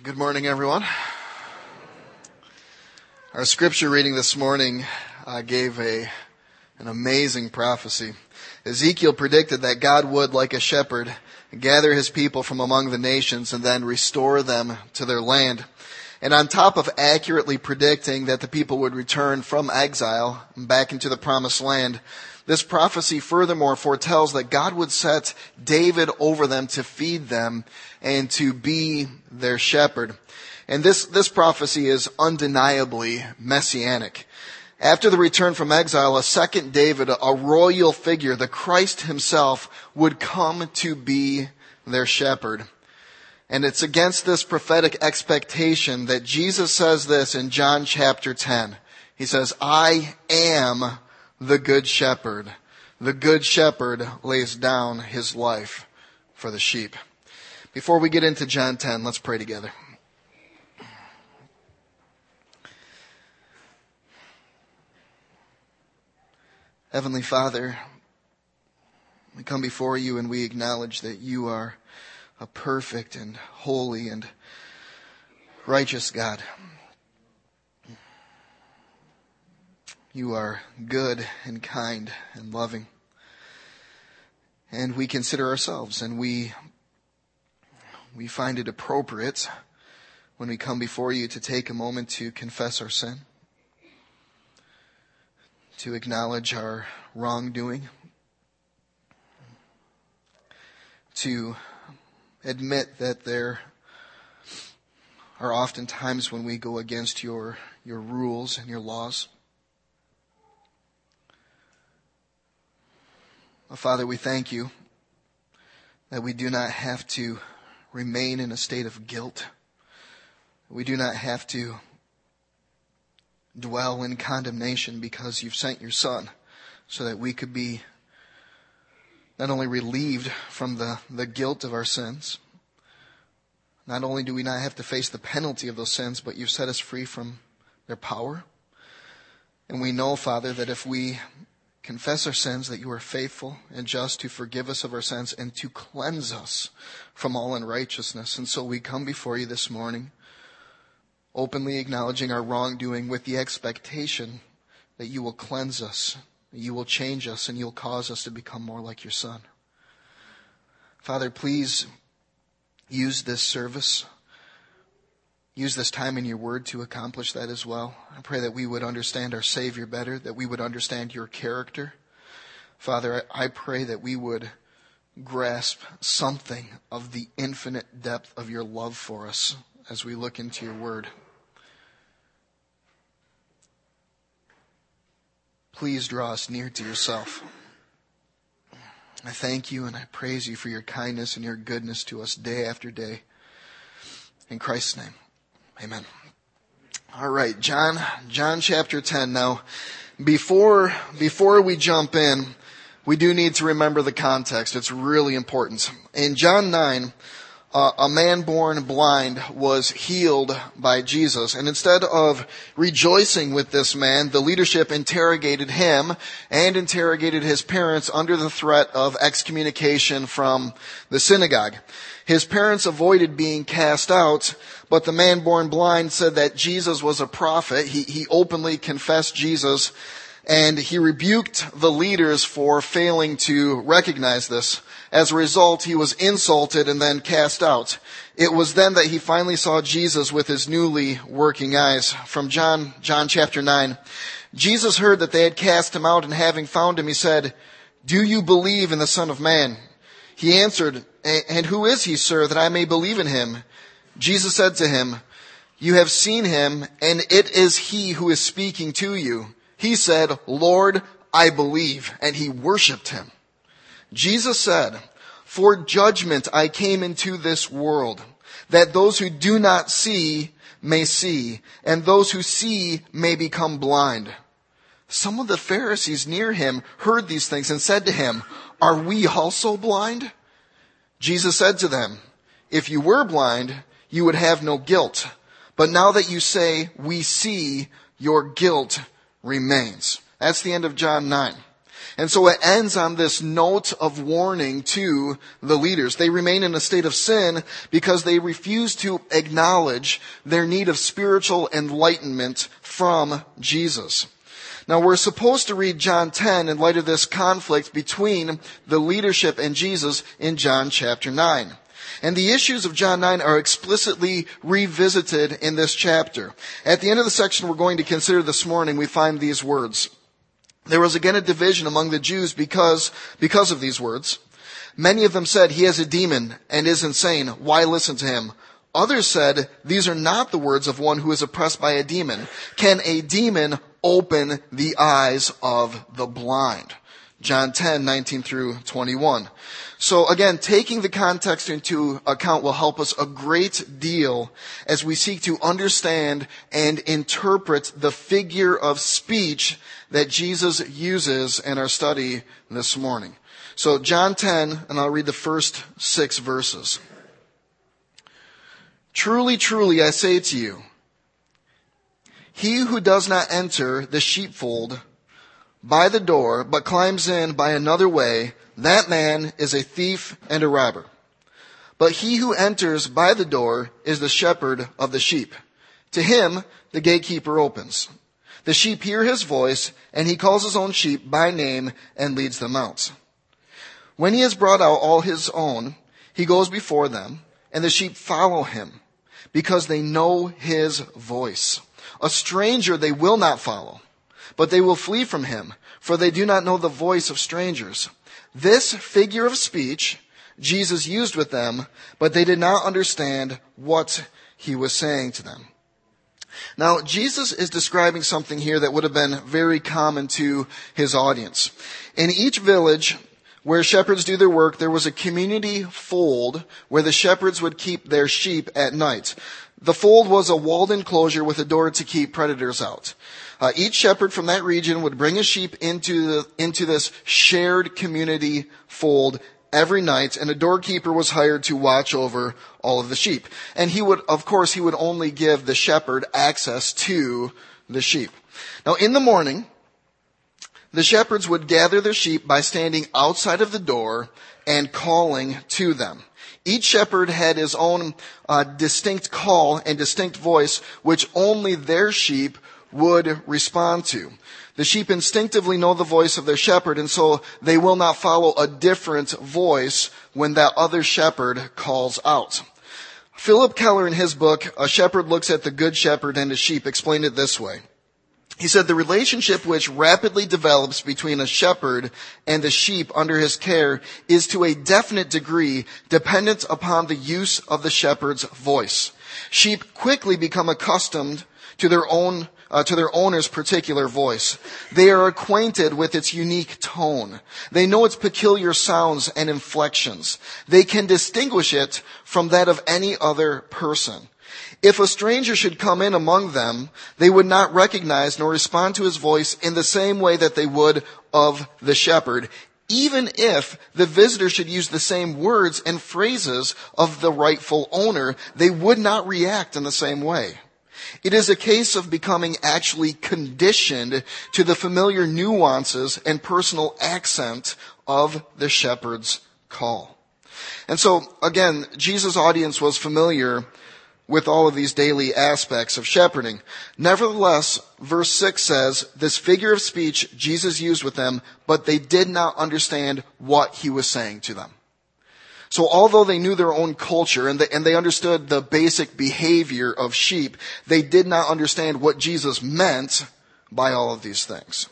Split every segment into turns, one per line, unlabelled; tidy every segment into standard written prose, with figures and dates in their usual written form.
Good morning, everyone. Our scripture reading this morning gave an amazing prophecy. Ezekiel predicted that God would, like a shepherd, gather his people from among the nations and then restore them to their land. And on top of accurately predicting that the people would return from exile back into the promised land, this prophecy furthermore foretells that God would set David over them to feed them and to be their shepherd. And this prophecy is undeniably messianic. After the return from exile, a second David, a royal figure, the Christ himself, would come to be their shepherd. And it's against this prophetic expectation that Jesus says this in John chapter 10. He says, "I am the good shepherd. The good shepherd lays down his life for the sheep." Before we get into John 10, let's pray together. Heavenly Father, we come before you and we acknowledge that you are a perfect and holy and righteous God. You are good and kind and loving. And we consider ourselves and we find it appropriate when we come before you to take a moment to confess our sin, to acknowledge our wrongdoing, to admit that there are often times when we go against your rules and your laws. Father, we thank you that we do not have to remain in a state of guilt. We do not have to dwell in condemnation because you've sent your Son so that we could be not only relieved from the guilt of our sins, not only do we not have to face the penalty of those sins, but you've set us free from their power. And we know, Father, that if we confess our sins, that you are faithful and just to forgive us of our sins and to cleanse us from all unrighteousness. And so we come before you this morning, openly acknowledging our wrongdoing with the expectation that you will cleanse us, that you will change us, and you'll cause us to become more like your Son. Father, please use this service, use this time in your word to accomplish that as well. I pray that we would understand our Savior better, that we would understand your character. Father, I pray that we would grasp something of the infinite depth of your love for us as we look into your word. Please draw us near to yourself. I thank you and I praise you for your kindness and your goodness to us day after day. In Christ's name. Amen. All right, John chapter 10. Now, before we jump in, we do need to remember the context. It's really important. In John 9, a man born blind was healed by Jesus. And instead of rejoicing with this man, the leadership interrogated him and interrogated his parents under the threat of excommunication from the synagogue. His parents avoided being cast out, but the man born blind said that Jesus was a prophet. He openly confessed Jesus, and he rebuked the leaders for failing to recognize this. As a result, he was insulted and then cast out. It was then that he finally saw Jesus with his newly working eyes. From John chapter 9. Jesus heard that they had cast him out, and having found him, he said, "Do you believe in the Son of Man?" He answered, "And who is he, sir, that I may believe in him?" Jesus said to him, "You have seen him, and it is he who is speaking to you." He said, "Lord, I believe," and he worshipped him. Jesus said, "For judgment I came into this world, that those who do not see may see, and those who see may become blind." Some of the Pharisees near him heard these things and said to him, "Are we also blind?" Jesus said to them, "If you were blind, you would have no guilt. But now that you say, 'We see,' your guilt remains." That's the end of John 9. And so it ends on this note of warning to the leaders. They remain in a state of sin because they refuse to acknowledge their need of spiritual enlightenment from Jesus. Now, we're supposed to read John 10 in light of this conflict between the leadership and Jesus in John chapter 9. And the issues of John 9 are explicitly revisited in this chapter. At the end of the section we're going to consider this morning, we find these words. There was again a division among the Jews because of these words. Many of them said, "He has a demon and is insane. Why listen to him?" Others said, "These are not the words of one who is oppressed by a demon. Can a demon open the eyes of the blind?" John 10:19 through 21. So again, taking the context into account will help us a great deal as we seek to understand and interpret the figure of speech that Jesus uses in our study this morning. So John 10, and I'll read the first 6 verses. "Truly, truly, I say to you, he who does not enter the sheepfold by the door, but climbs in by another way, that man is a thief and a robber. But he who enters by the door is the shepherd of the sheep. To him the gatekeeper opens. The sheep hear his voice, and he calls his own sheep by name and leads them out. When he has brought out all his own, he goes before them, and the sheep follow him, because they know his voice. A stranger they will not follow, but they will flee from him, for they do not know the voice of strangers." This figure of speech Jesus used with them, but they did not understand what he was saying to them. Now, Jesus is describing something here that would have been very common to his audience. In each village where shepherds do their work, there was a community fold where the shepherds would keep their sheep at night. The fold was a walled enclosure with a door to keep predators out. Each shepherd from that region would bring a sheep into this shared community fold every night, and a doorkeeper was hired to watch over all of the sheep. And he would only give the shepherd access to the sheep. Now, in the morning, the shepherds would gather their sheep by standing outside of the door and calling to them. Each shepherd had his own distinct call and distinct voice, which only their sheep would respond to. The sheep instinctively know the voice of their shepherd, and so they will not follow a different voice when that other shepherd calls out. Philip Keller, in his book, A Shepherd Looks at the Good Shepherd and His Sheep, explained it this way. He said, "The relationship which rapidly develops between a shepherd and the sheep under his care is to a definite degree dependent upon the use of the shepherd's voice. Sheep quickly become accustomed to their owner's particular voice. They are acquainted with its unique tone. They know its peculiar sounds and inflections. They can distinguish it from that of any other person. If a stranger should come in among them, they would not recognize nor respond to his voice in the same way that they would of the shepherd, even if the visitor should use the same words and phrases of the rightful owner, they would not react in the same way. It is a case of becoming actually conditioned to the familiar nuances and personal accent of the shepherd's call." And so, again, Jesus' audience was familiar with all of these daily aspects of shepherding. Nevertheless, verse 6 says, this figure of speech Jesus used with them, but they did not understand what he was saying to them. So although they knew their own culture and they understood the basic behavior of sheep, they did not understand what Jesus meant by all of these things.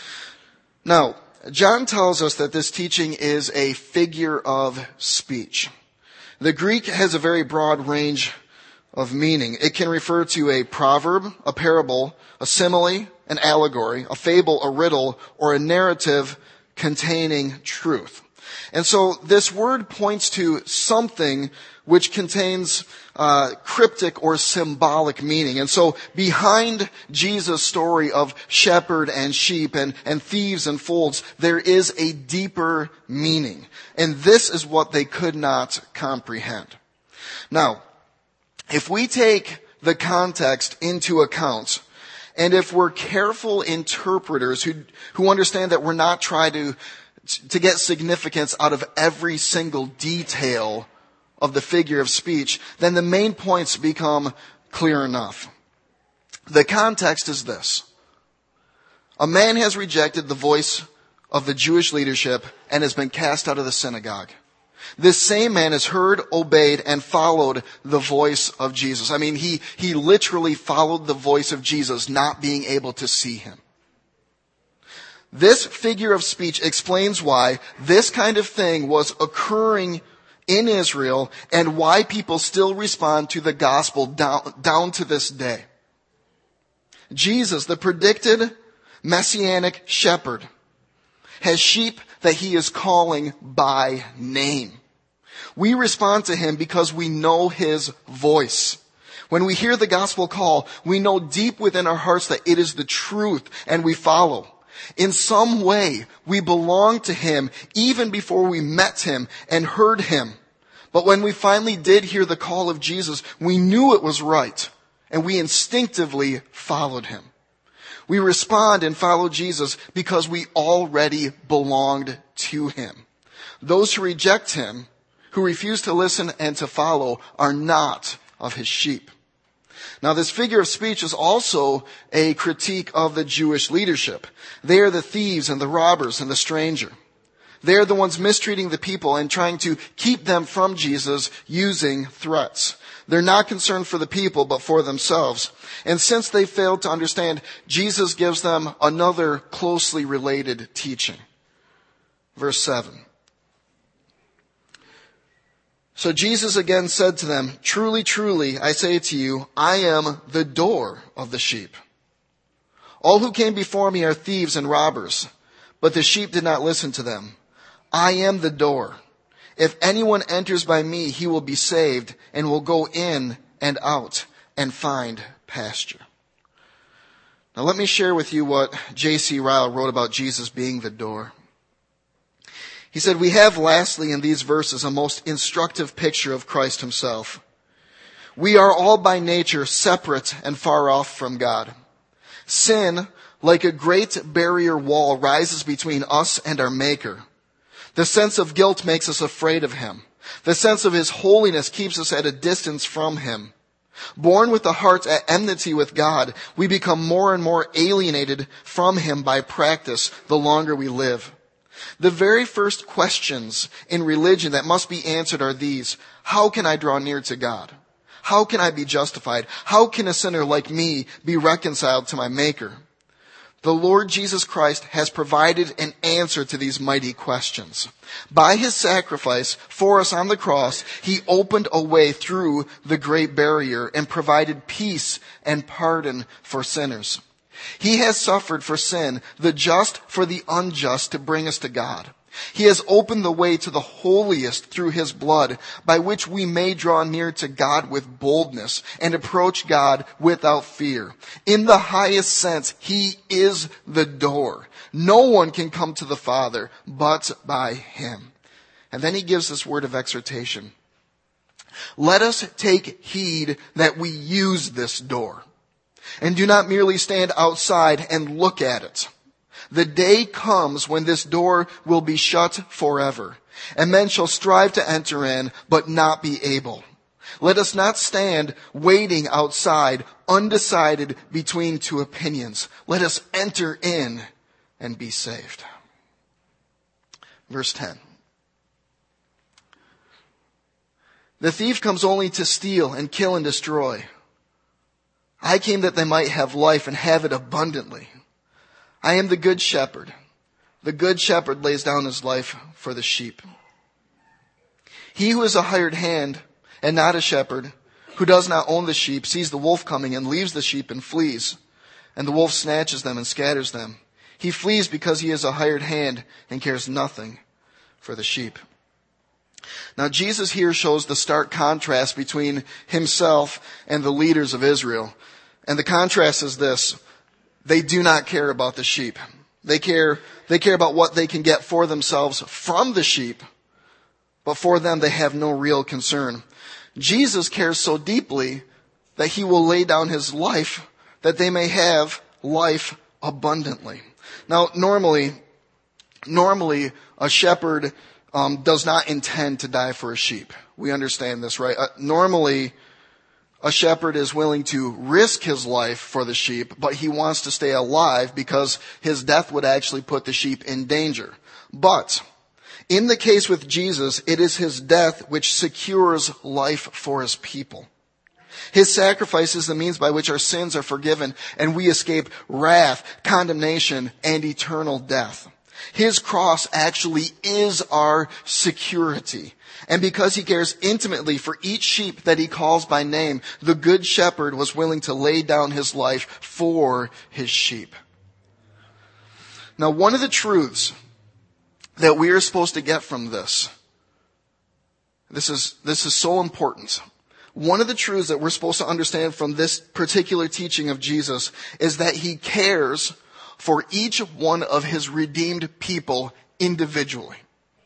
Now, John tells us that this teaching is a figure of speech. The Greek has a very broad range of meaning. It can refer to a proverb, a parable, a simile, an allegory, a fable, a riddle, or a narrative containing truth. And so this word points to something which contains cryptic or symbolic meaning. And so behind Jesus' story of shepherd and sheep and thieves and folds, there is a deeper meaning. And this is what they could not comprehend. Now, if we take the context into account And if we're careful interpreters who understand that we're not trying to get significance out of every single detail of the figure of speech, then the main points become clear enough. The context is this. A man has rejected the voice of the Jewish leadership and has been cast out of the synagogue. This same man has heard, obeyed, and followed the voice of Jesus. I mean, he literally followed the voice of Jesus, not being able to see him. This figure of speech explains why this kind of thing was occurring in Israel and why people still respond to the gospel down to this day. Jesus, the predicted messianic shepherd, has sheep that he is calling by name. We respond to him because we know his voice. When we hear the gospel call, we know deep within our hearts that it is the truth and we follow. In some way, we belong to him even before we met him and heard him. But when we finally did hear the call of Jesus, we knew it was right and we instinctively followed him. We respond and follow Jesus because we already belonged to him. Those who reject him, who refuse to listen and to follow, are not of his sheep. Now, this figure of speech is also a critique of the Jewish leadership. They are the thieves and the robbers and the stranger. They are the ones mistreating the people and trying to keep them from Jesus using threats. They're not concerned for the people, but for themselves. And since they failed to understand, Jesus gives them another closely related teaching. Verse 7. So Jesus again said to them, "Truly, truly, I say to you, I am the door of the sheep. All who came before me are thieves and robbers, but the sheep did not listen to them. I am the door. If anyone enters by me, he will be saved and will go in and out and find pasture." Now let me share with you what J.C. Ryle wrote about Jesus being the door. He said, "We have lastly in these verses a most instructive picture of Christ himself. We are all by nature separate and far off from God. Sin, like a great barrier wall, rises between us and our Maker. The sense of guilt makes us afraid of him. The sense of his holiness keeps us at a distance from him. Born with the heart at enmity with God, we become more and more alienated from him by practice the longer we live. The very first questions in religion that must be answered are these: how can I draw near to God? How can I be justified? How can a sinner like me be reconciled to my Maker? The Lord Jesus Christ has provided an answer to these mighty questions. By his sacrifice for us on the cross, he opened a way through the great barrier and provided peace and pardon for sinners. He has suffered for sin, the just for the unjust, to bring us to God. He has opened the way to the holiest through his blood, by which we may draw near to God with boldness and approach God without fear. In the highest sense, he is the door. No one can come to the Father but by him. And then he gives this word of exhortation. Let us take heed that we use this door, and do not merely stand outside and look at it. The day comes when this door will be shut forever, and men shall strive to enter in, but not be able. Let us not stand waiting outside, undecided between two opinions. Let us enter in and be saved. Verse 10. The thief comes only to steal and kill and destroy. I came that they might have life and have it abundantly. I am the good shepherd. The good shepherd lays down his life for the sheep. He who is a hired hand and not a shepherd, who does not own the sheep, sees the wolf coming and leaves the sheep and flees. And the wolf snatches them and scatters them. He flees because he is a hired hand and cares nothing for the sheep. Now Jesus here shows the stark contrast between himself and the leaders of Israel. And the contrast is this: they do not care about the sheep. They care about what they can get for themselves from the sheep, but for them they have no real concern. Jesus cares so deeply that he will lay down his life that they may have life abundantly. Now, normally a shepherd does not intend to die for a sheep. We understand this, right? Normally, a shepherd is willing to risk his life for the sheep, but he wants to stay alive because his death would actually put the sheep in danger. But in the case with Jesus, it is his death which secures life for his people. His sacrifice is the means by which our sins are forgiven and we escape wrath, condemnation, and eternal death. His cross actually is our security. And because he cares intimately for each sheep that he calls by name, the good shepherd was willing to lay down his life for his sheep. Now, one of the truths that we are supposed to get from this is so important. One of the truths that we're supposed to understand from this particular teaching of Jesus is that he cares for each one of his redeemed people individually.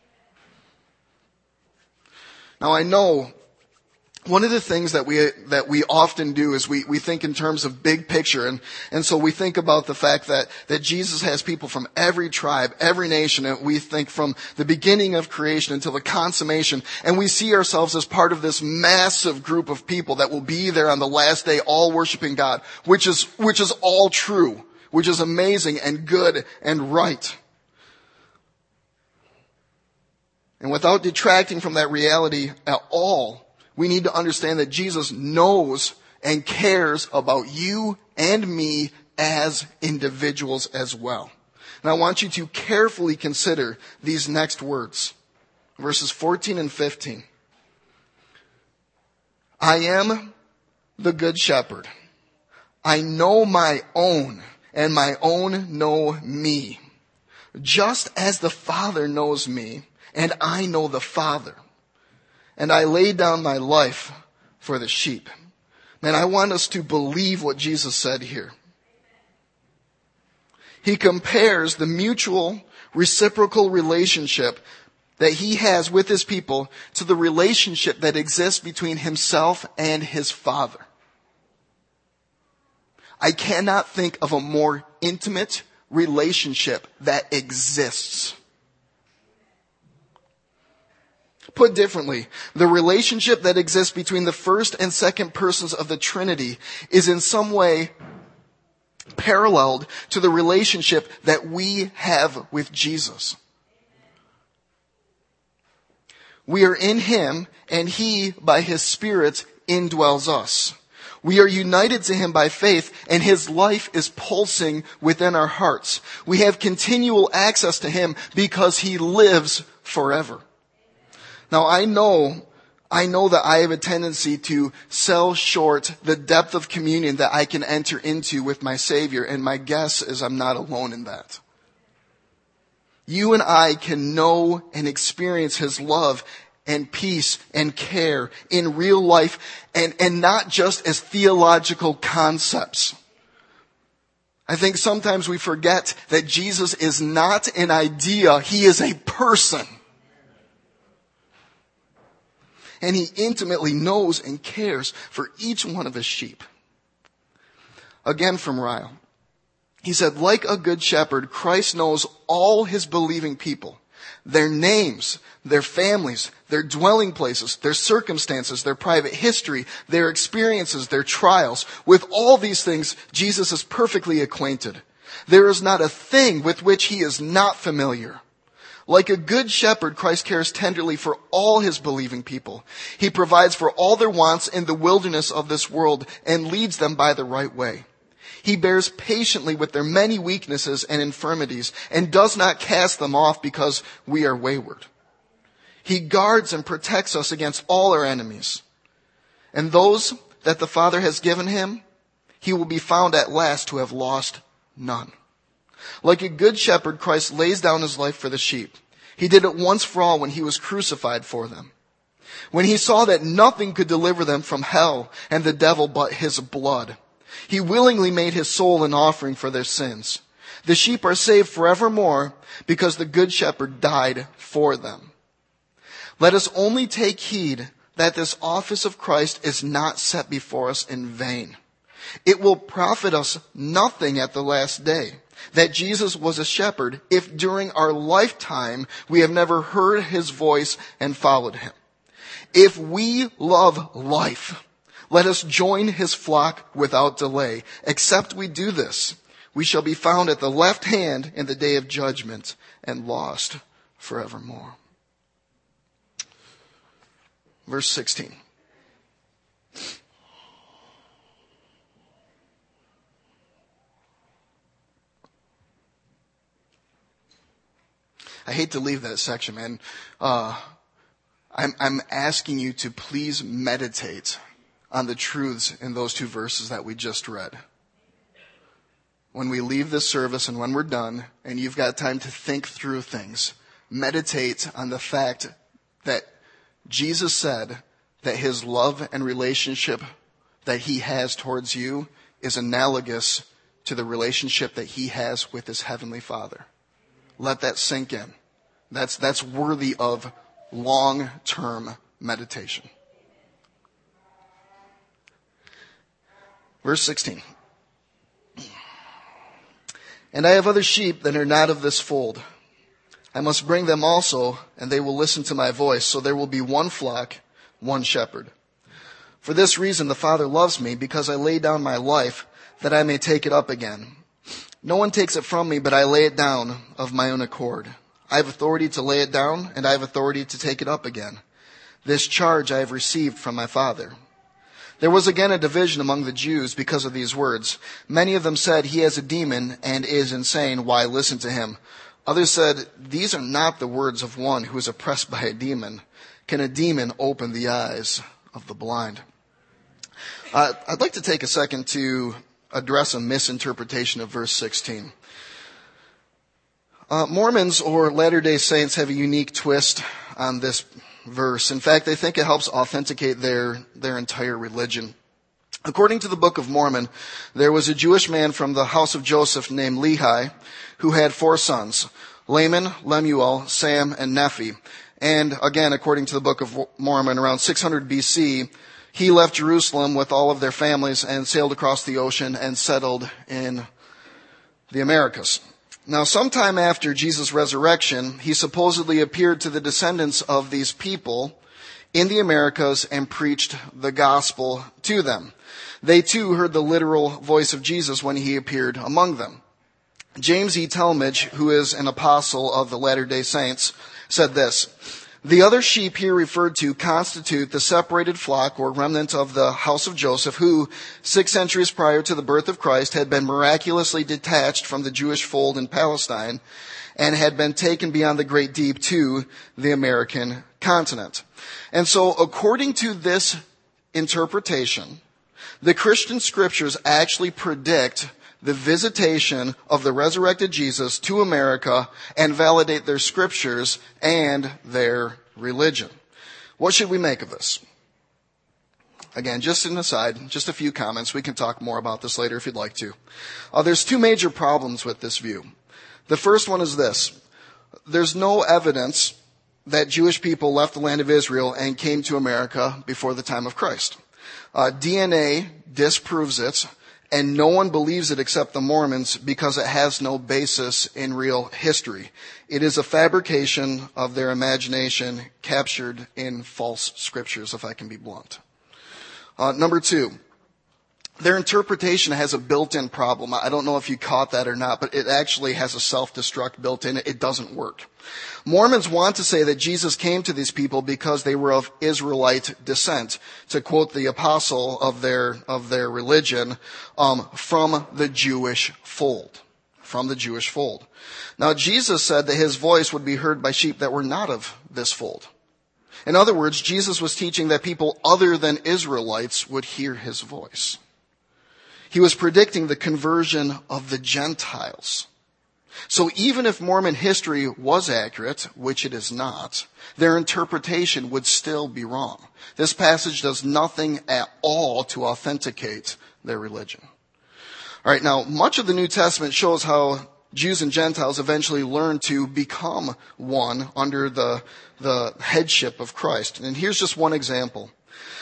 Now, I know one of the things that we often do is we think in terms of big picture, and so we think about the fact that Jesus has people from every tribe, every nation, and we think from the beginning of creation until the consummation, and we see ourselves as part of this massive group of people that will be there on the last day, all worshiping God, which is all true, which is amazing and good and right. And without detracting from that reality at all, we need to understand that Jesus knows and cares about you and me as individuals as well. And I want you to carefully consider these next words, verses 14 and 15. I am the good shepherd. I know my own, and my own know me. Just as the Father knows me, and I know the Father. And I lay down my life for the sheep. Man, I want us to believe what Jesus said here. He compares the mutual, reciprocal relationship that he has with his people to the relationship that exists between himself and his Father. I cannot think of a more intimate relationship that exists. Put differently, the relationship that exists between the first and second persons of the Trinity is in some way paralleled to the relationship that we have with Jesus. We are in him, and he, by his Spirit, indwells us. We are united to him by faith, and his life is pulsing within our hearts. We have continual access to him because he lives forever. Now, I know that I have a tendency to sell short the depth of communion that I can enter into with my Savior, and my guess is I'm not alone in that. You and I can know and experience his love and peace and care in real life, and not just as theological concepts. I think sometimes we forget that Jesus is not an idea, he is a person. And he intimately knows and cares for each one of his sheep. Again from Ryle. He said, like a good shepherd, Christ knows all his believing people. Their names, their families, their dwelling places, their circumstances, their private history, their experiences, their trials. With all these things, Jesus is perfectly acquainted. There is not a thing with which he is not familiar. Like a good shepherd, Christ cares tenderly for all his believing people. He provides for all their wants in the wilderness of this world and leads them by the right way. He bears patiently with their many weaknesses and infirmities and does not cast them off because we are wayward. He guards and protects us against all our enemies. And those that the Father has given him, he will be found at last to have lost none. Like a good shepherd, Christ lays down his life for the sheep. He did it once for all when he was crucified for them. When he saw that nothing could deliver them from hell and the devil but his blood, he willingly made his soul an offering for their sins. The sheep are saved forevermore because the good shepherd died for them. Let us only take heed that this office of Christ is not set before us in vain. It will profit us nothing at the last day that Jesus was a shepherd if during our lifetime we have never heard his voice and followed him. If we love life, let us join his flock without delay. Except we do this, we shall be found at the left hand in the day of judgment and lost forevermore. Verse 16. I hate to leave that section, man. I'm asking you to please meditate on the truths in those two verses that we just read. When we leave this service and when we're done, and you've got time to think through things, meditate on the fact that Jesus said that his love and relationship that he has towards you is analogous to the relationship that he has with his heavenly Father. Let that sink in. That's worthy of long-term meditation. Verse 16. And I have other sheep that are not of this fold. I must bring them also, and they will listen to my voice. So there will be one flock, one shepherd. For this reason the Father loves me, because I lay down my life that I may take it up again. No one takes it from me, but I lay it down of my own accord. I have authority to lay it down, and I have authority to take it up again. This charge I have received from my Father. There was again a division among the Jews because of these words. Many of them said, he has a demon and is insane. Why listen to him? Others said, these are not the words of one who is oppressed by a demon. Can a demon open the eyes of the blind? I'd like to take a second to address a misinterpretation of verse 16. Mormons or Latter-day Saints have a unique twist on this verse. In fact, they think it helps authenticate their entire religion. According to the Book of Mormon, there was a Jewish man from the house of Joseph named Lehi who had 4 sons, Laman, Lemuel, Sam, and Nephi. And again, according to the Book of Mormon, around 600 BC, he left Jerusalem with all of their families and sailed across the ocean and settled in the Americas. Now, sometime after Jesus' resurrection, he supposedly appeared to the descendants of these people in the Americas and preached the gospel to them. They too heard the literal voice of Jesus when he appeared among them. James E. Talmage, who is an apostle of the Latter-day Saints, said this: the other sheep here referred to constitute the separated flock or remnant of the house of Joseph, who 6 centuries prior to the birth of Christ had been miraculously detached from the Jewish fold in Palestine and had been taken beyond the great deep to the American continent. And so, according to this interpretation, the Christian scriptures actually predict the visitation of the resurrected Jesus to America and validate their scriptures and their religion. What should we make of this? Again, just an aside, just a few comments. We can talk more about this later if you'd like to. There's 2 major problems with this view. The first one is this: there's no evidence that Jewish people left the land of Israel and came to America before the time of Christ. DNA disproves it, and no one believes it except the Mormons because it has no basis in real history. It is a fabrication of their imagination captured in false scriptures, if I can be blunt. Number 2, their interpretation has a built-in problem. I don't know if you caught that or not, but it actually has a self-destruct built in. It doesn't work. Mormons want to say that Jesus came to these people because they were of Israelite descent, to quote the apostle of their religion, from the Jewish fold. From the Jewish fold. Now, Jesus said that his voice would be heard by sheep that were not of this fold. In other words, Jesus was teaching that people other than Israelites would hear his voice. He was predicting the conversion of the Gentiles. So even if Mormon history was accurate, which it is not, their interpretation would still be wrong. This passage does nothing at all to authenticate their religion. All right, now, much of the New Testament shows how Jews and Gentiles eventually learned to become one under the headship of Christ. And here's just one example.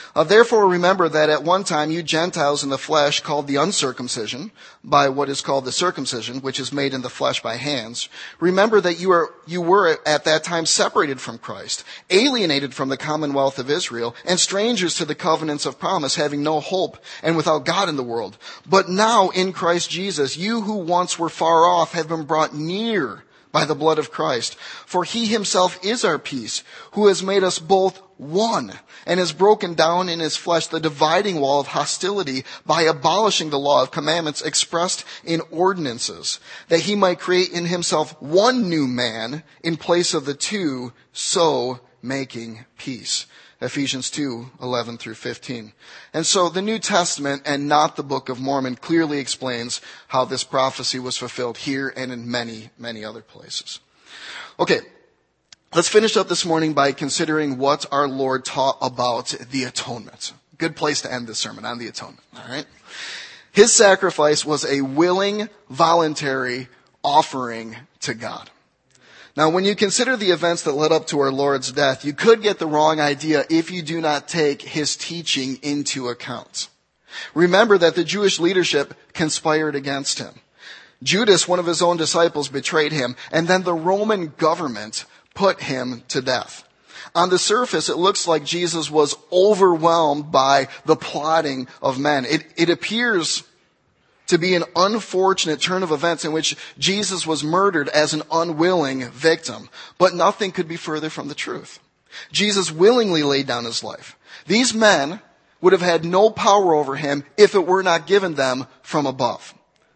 Therefore remember that at one time you Gentiles in the flesh, called the uncircumcision by what is called the circumcision, which is made in the flesh by hands, remember that you were at that time separated from Christ, alienated from the commonwealth of Israel, and strangers to the covenants of promise, having no hope and without God in the world. But now in Christ Jesus, you who once were far off have been brought near by the blood of Christ. For he himself is our peace, who has made us both one, and has broken down in his flesh the dividing wall of hostility by abolishing the law of commandments expressed in ordinances, that he might create in himself one new man in place of the two, so making peace. Ephesians 2:11 through 15. And so the New Testament and not the Book of Mormon clearly explains how this prophecy was fulfilled here and in many, many other places. Okay, let's finish up this morning by considering what our Lord taught about the atonement. Good place to end this sermon, on the atonement, all right? His sacrifice was a willing, voluntary offering to God. Now, when you consider the events that led up to our Lord's death, you could get the wrong idea if you do not take his teaching into account. Remember that the Jewish leadership conspired against him. Judas, one of his own disciples, betrayed him, and then the Roman government put him to death. On the surface, it looks like Jesus was overwhelmed by the plotting of men. It appears to be an unfortunate turn of events in which Jesus was murdered as an unwilling victim. But nothing could be further from the truth. Jesus willingly laid down his life. These men would have had no power over him if it were not given them from above.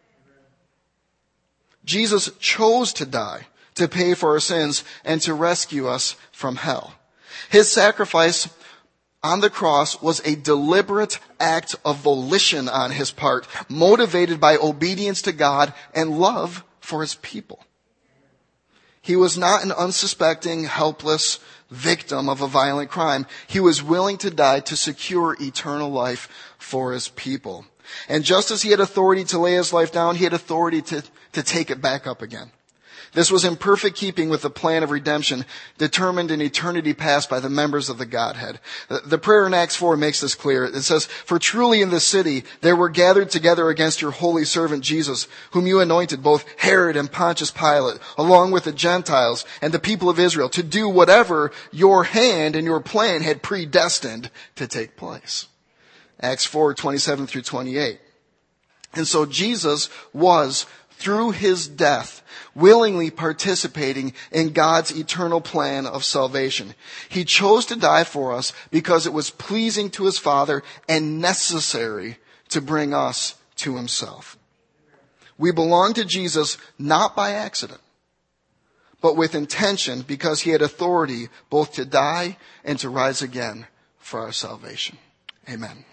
Jesus chose to die to pay for our sins and to rescue us from hell. His sacrifice on the cross was a deliberate act of volition on his part, motivated by obedience to God and love for his people. He was not an unsuspecting, helpless victim of a violent crime. He was willing to die to secure eternal life for his people. And just as he had authority to lay his life down, he had authority to take it back up again. This was in perfect keeping with the plan of redemption determined in eternity past by the members of the Godhead. The prayer in Acts 4 makes this clear. It says, "For truly in this city there were gathered together against your holy servant Jesus, whom you anointed, both Herod and Pontius Pilate, along with the Gentiles and the people of Israel, to do whatever your hand and your plan had predestined to take place." Acts 4:27 through 28. And so Jesus was, through his death, willingly participating in God's eternal plan of salvation. He chose to die for us because it was pleasing to his Father and necessary to bring us to himself. We belong to Jesus not by accident, but with intention, because he had authority both to die and to rise again for our salvation. Amen.